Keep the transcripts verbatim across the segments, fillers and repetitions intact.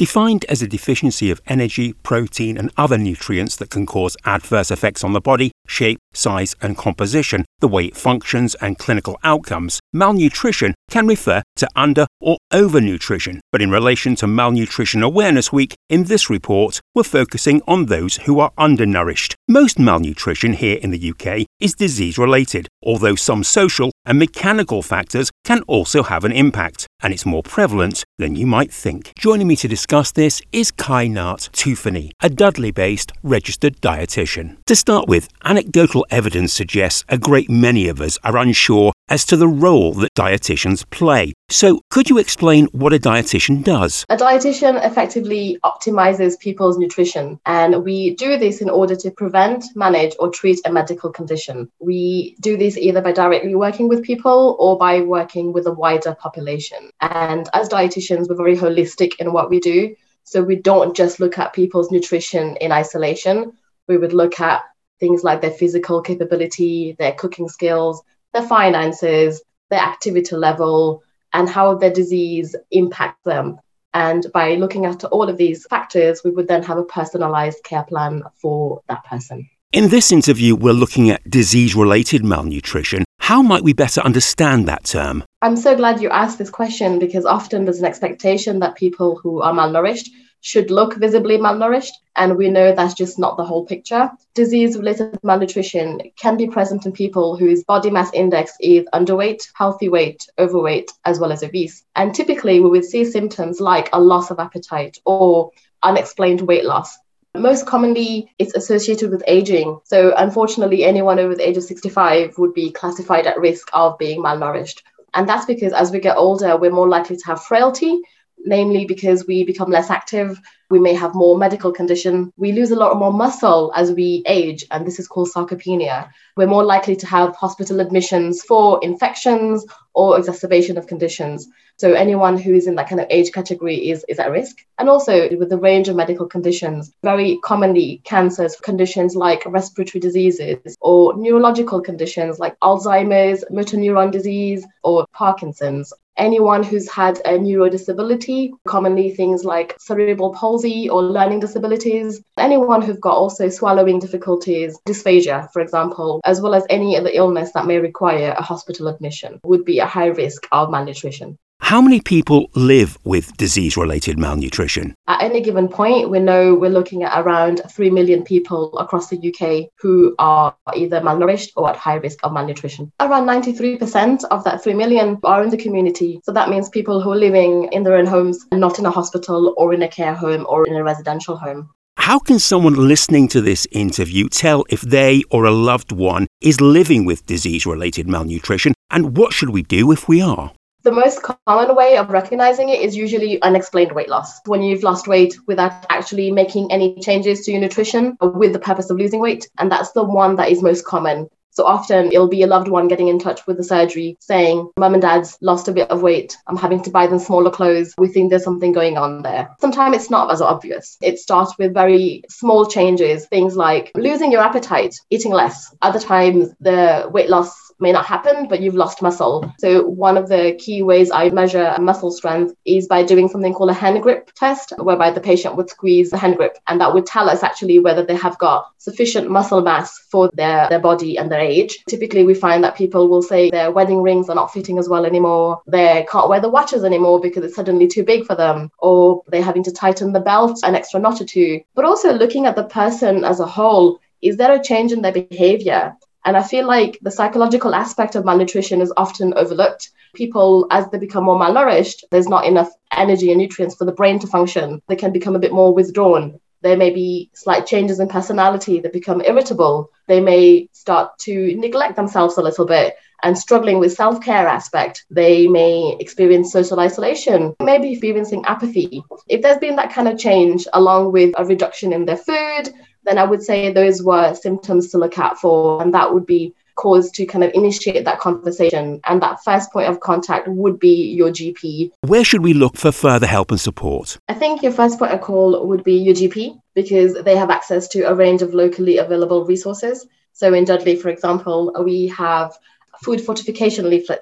Defined as a deficiency of energy, protein and other nutrients that can cause adverse effects on the body, shape, size and composition, the way it functions and clinical outcomes, malnutrition can refer to under or overnutrition. But in relation to Malnutrition Awareness Week, in this report, we're focusing on those who are undernourished. Most malnutrition here in the U K is disease-related, although some social and mechanical factors can also have an impact, and it's more prevalent than you might think. Joining me to discuss this is Kai-Nat Tufani, a Dudley-based registered dietitian. To start with, anecdotal evidence suggests a great many of us are unsure as to the role that dietitians play. So, could you explain what a dietitian does? A dietitian effectively optimizes people's nutrition, and we do this in order to prevent, manage, or treat a medical condition. We do this either by directly working with people or by working with a wider population. And as dietitians, we're very holistic in what we do. So we don't just look at people's nutrition in isolation. We would look at things like their physical capability, their cooking skills, their finances, their activity level, and how their disease impacts them. And by looking at all of these factors, we would then have a personalized care plan for that person. In this interview, we're looking at disease-related malnutrition. How might we better understand that term? I'm so glad you asked this question, because often there's an expectation that people who are malnourished should look visibly malnourished, and we know that's just not the whole picture. Disease-related malnutrition can be present in people whose body mass index is underweight, healthy weight, overweight, as well as obese. And typically we would see symptoms like a loss of appetite or unexplained weight loss. Most commonly, it's associated with aging. So unfortunately, anyone over the age of sixty-five would be classified at risk of being malnourished. And that's because as we get older, we're more likely to have frailty, namely because we become less active. We may have more medical condition. We lose a lot more muscle as we age, and this is called sarcopenia. We're more likely to have hospital admissions for infections or exacerbation of conditions. So anyone who is in that kind of age category is, is at risk. And also with the range of medical conditions, very commonly cancers, conditions like respiratory diseases or neurological conditions like Alzheimer's, motor neuron disease, or Parkinson's. Anyone who's had a neurodisability, commonly things like cerebral palsy or learning disabilities. Anyone who've got also swallowing difficulties, dysphagia, for example, as well as any other illness that may require a hospital admission would be at high risk of malnutrition. How many people live with disease-related malnutrition? At any given point, we know we're looking at around three million people across the U K who are either malnourished or at high risk of malnutrition. Around ninety-three percent of that three million are in the community. So that means people who are living in their own homes and not in a hospital or in a care home or in a residential home. How can someone listening to this interview tell if they or a loved one is living with disease-related malnutrition, and what should we do if we are? The most common way of recognizing it is usually unexplained weight loss. When you've lost weight without actually making any changes to your nutrition with the purpose of losing weight. And that's the one that is most common. So often it'll be a loved one getting in touch with the surgery saying, Mum and Dad's lost a bit of weight. I'm having to buy them smaller clothes. We think there's something going on there. Sometimes it's not as obvious. It starts with very small changes, things like losing your appetite, eating less. Other times the weight loss may not happen, but you've lost muscle. So one of the key ways I measure muscle strength is by doing something called a hand grip test, whereby the patient would squeeze the hand grip, and that would tell us actually whether they have got sufficient muscle mass for their, their body and their age. Typically, we find that people will say their wedding rings are not fitting as well anymore, they can't wear the watches anymore because it's suddenly too big for them, or they're having to tighten the belt an extra notch or two. But also looking at the person as a whole, is there a change in their behavior? And I feel like the psychological aspect of malnutrition is often overlooked. People, as they become more malnourished, there's not enough energy and nutrients for the brain to function. They can become a bit more withdrawn. There may be slight changes in personality. They become irritable. They may start to neglect themselves a little bit and struggling with self-care aspect. They may experience social isolation, maybe experiencing apathy. If there's been that kind of change along with a reduction in their food, then I would say those were symptoms to look out for, and that would be cause to kind of initiate that conversation. And that first point of contact would be your G P. Where should we look for further help and support? I think your first point of call would be your G P, because they have access to a range of locally available resources. So in Dudley, for example, we have food fortification leaflets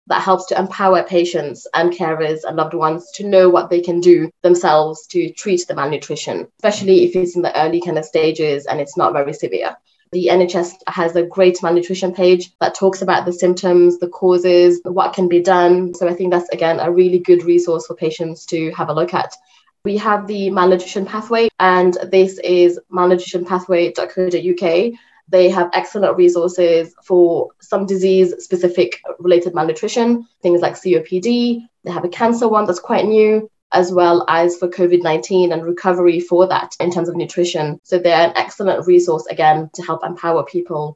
that helps to empower patients and carers and loved ones to know what they can do themselves to treat the malnutrition, especially if it's in the early kind of stages and it's not very severe. The N H S has a great malnutrition page that talks about the symptoms, the causes, what can be done. So I think that's, again, a really good resource for patients to have a look at. We have the malnutrition pathway, and this is malnutrition pathway dot co dot U K. They have excellent resources for some disease-specific related malnutrition, things like C O P D. They have a cancer one that's quite new, as well as for COVID nineteen and recovery for that in terms of nutrition. So they're an excellent resource, again, to help empower people